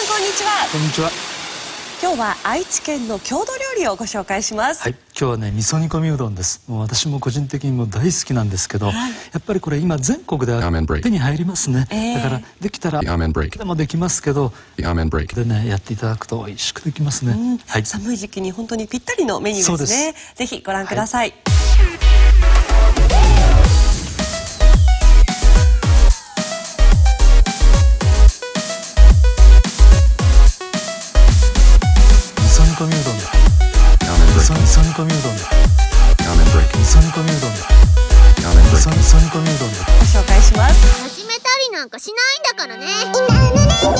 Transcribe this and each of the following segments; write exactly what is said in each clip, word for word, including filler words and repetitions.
んこんにちは。 こんにちは。 今日は愛知県の郷土料理をご紹介します。 はい、今日はね味噌煮込みうどんです。もう私も個人的にも大好きなんですけど、はい、やっぱりこれ今全国で手に入りますね、えー、だからできたらでもできますけどでねやっていただくと美味しくできますね、うんはい、 寒い時期に本当にぴったりのメニューですね。ぜひご覧ください、はい味噌煮込みうどんだ。味噌味噌煮込みうどんだ。味噌煮込みうどんだ。味噌味噌煮込みうどんだ。 ご紹介します。 始めたりなんかしないんだからね。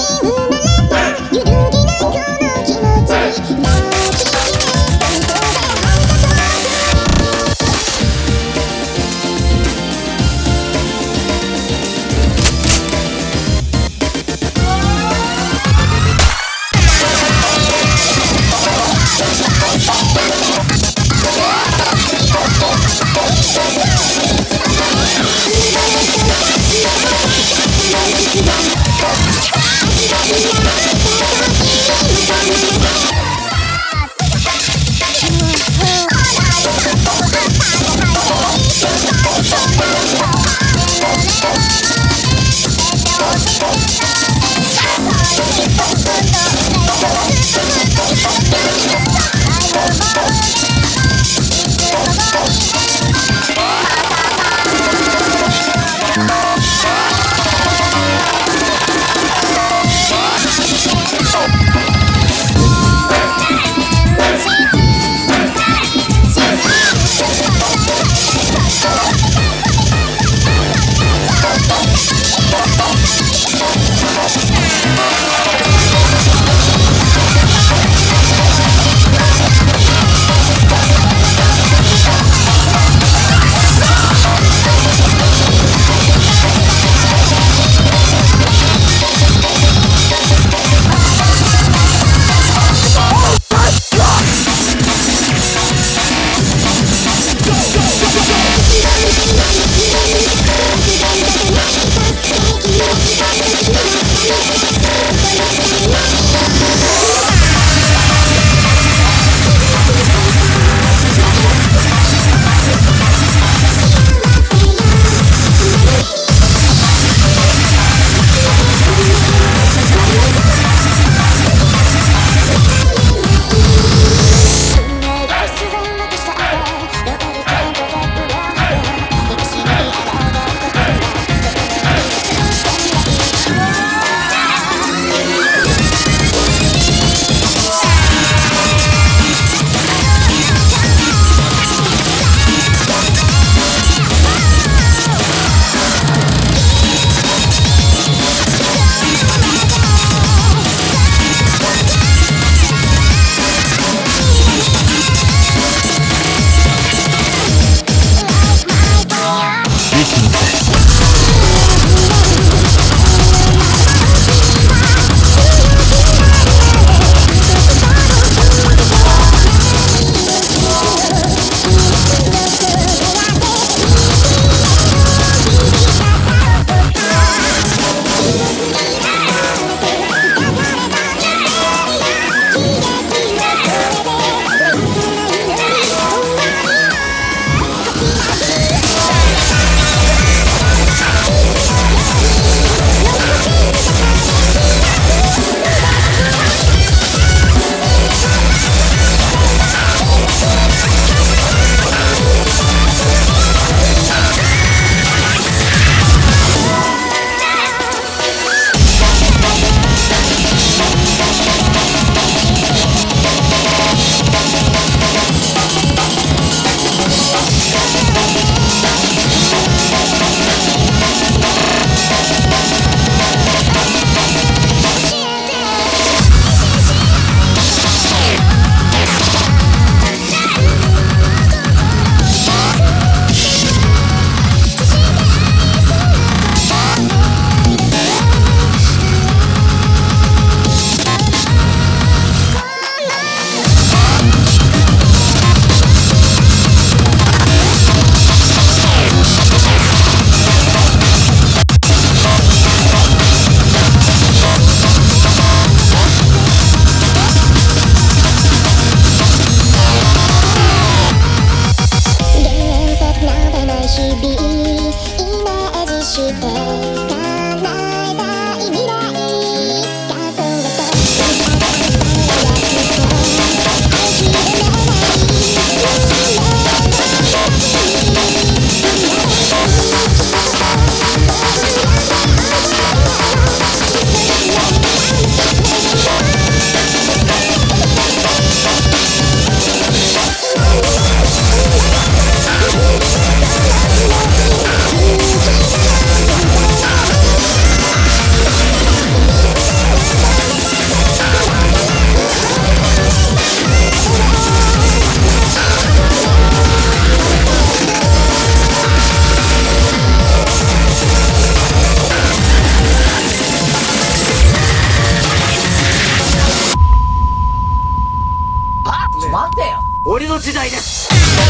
りの時代です。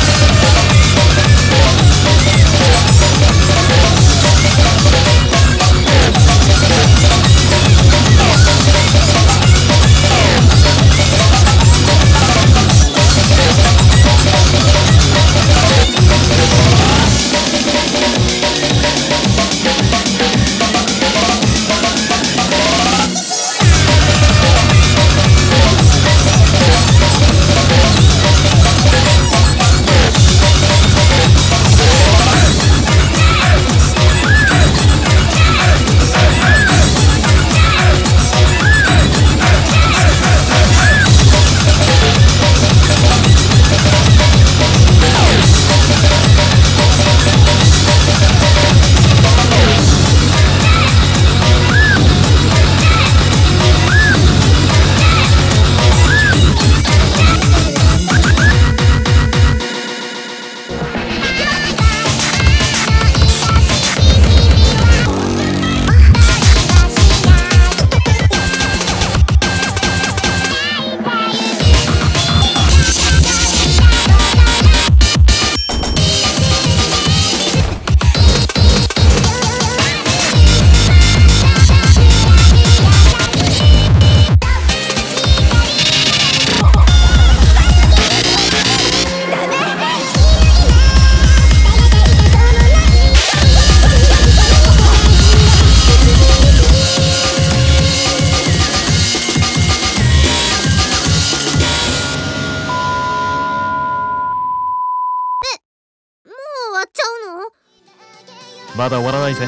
まだ終わらないぜ。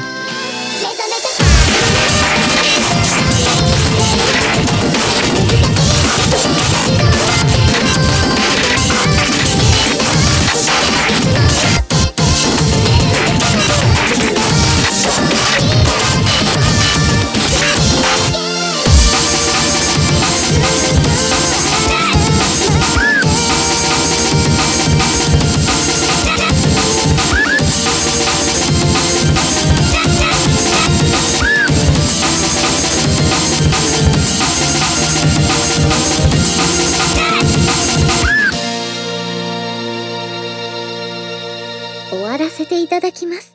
終わらせていただきます。